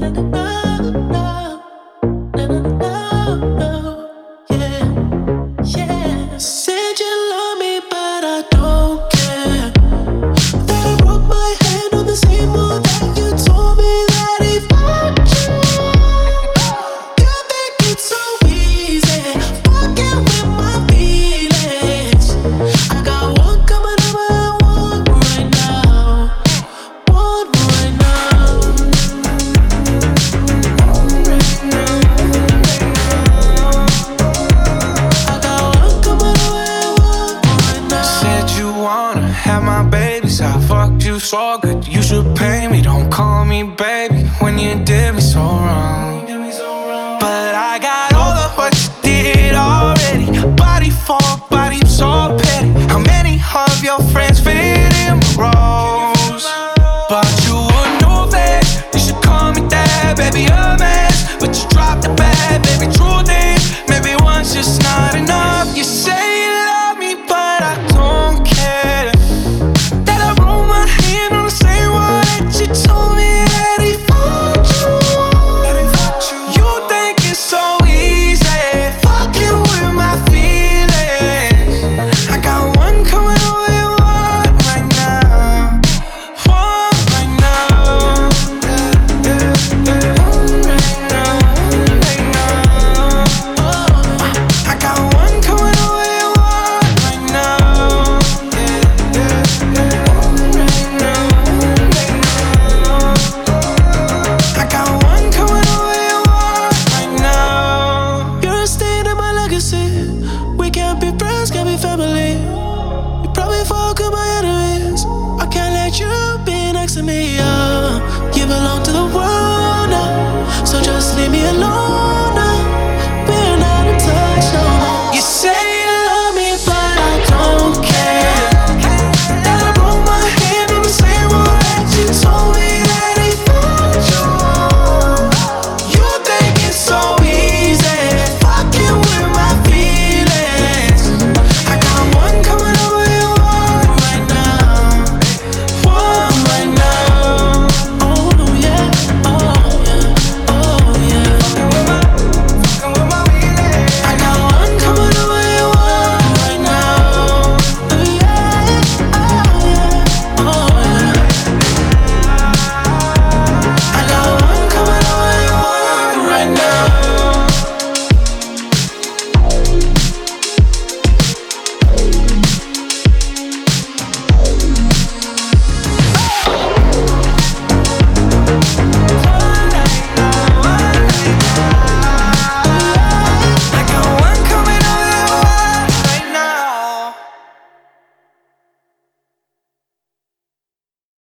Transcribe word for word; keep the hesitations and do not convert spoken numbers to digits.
Yeah. Said you love me, but I don't care. That I broke my hand on the same wall that you told me that he fucked you. You think it's so easy, fucking with my feelings. I got one coming over and one right now. One right now. Right now. I got one coming over and one right now. Said you wanna have my babies, I fucked you so good, you should pay me. Don't call me baby when you did me so wrong. But I got all of what you did already. Body for body, so petty. How many of your friends